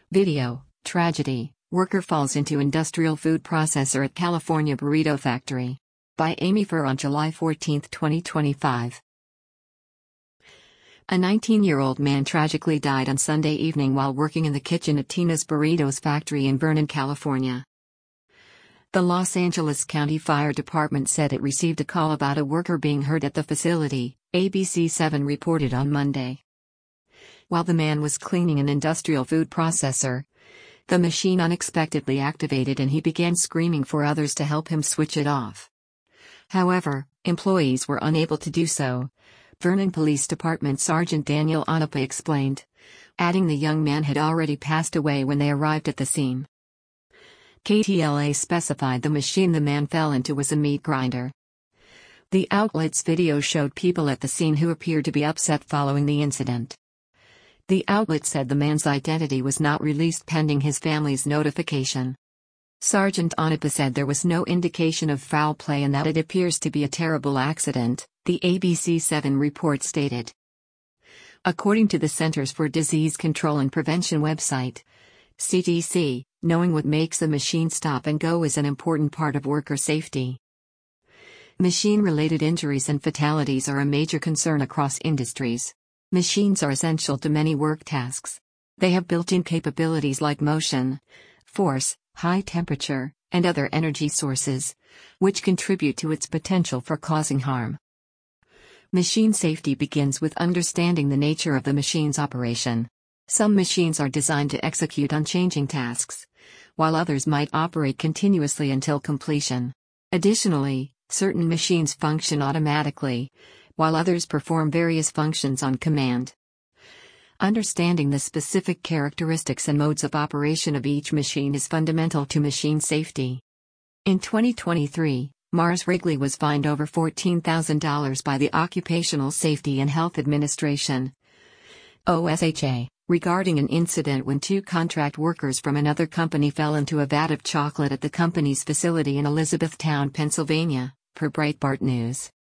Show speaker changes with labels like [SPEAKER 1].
[SPEAKER 1] Video, tragedy, worker falls into industrial food processor at California burrito factory. By Amy Furr on July 14, 2025. A 19-year-old man tragically died on Sunday evening while working in the kitchen at Tina's Burritos factory in Vernon, California. The Los Angeles County Fire Department said it received a call about a worker being hurt at the facility, ABC7 reported on Monday. While the man was cleaning an industrial food processor, the machine unexpectedly activated and he began screaming for others to help him switch it off. However, employees were unable to do so, Vernon Police Department Sergeant Daniel Onapa explained, adding the young man had already passed away when they arrived at the scene. KTLA specified the machine the man fell into was a meat grinder. The outlet's video showed people at the scene who appeared to be upset following the incident. The outlet said the man's identity was not released pending his family's notification. Sergeant Onapa said there was no indication of foul play and that it appears to be a terrible accident, the ABC7 report stated. According to the Centers for Disease Control and Prevention website, CDC, knowing what makes a machine stop and go is an important part of worker safety. Machine-related injuries and fatalities are a major concern across industries. Machines are essential to many work tasks. They have built-in capabilities like motion, force, high temperature, and other energy sources, which contribute to its potential for causing harm. Machine safety begins with understanding the nature of the machine's operation. Some machines are designed to execute unchanging tasks, while others might operate continuously until completion. Additionally, certain machines function automatically, while others perform various functions on command. Understanding the specific characteristics and modes of operation of each machine is fundamental to machine safety. In 2023, Mars Wrigley was fined over $14,000 by the Occupational Safety and Health Administration, OSHA, regarding an incident when two contract workers from another company fell into a vat of chocolate at the company's facility in Elizabethtown, Pennsylvania, per Breitbart News.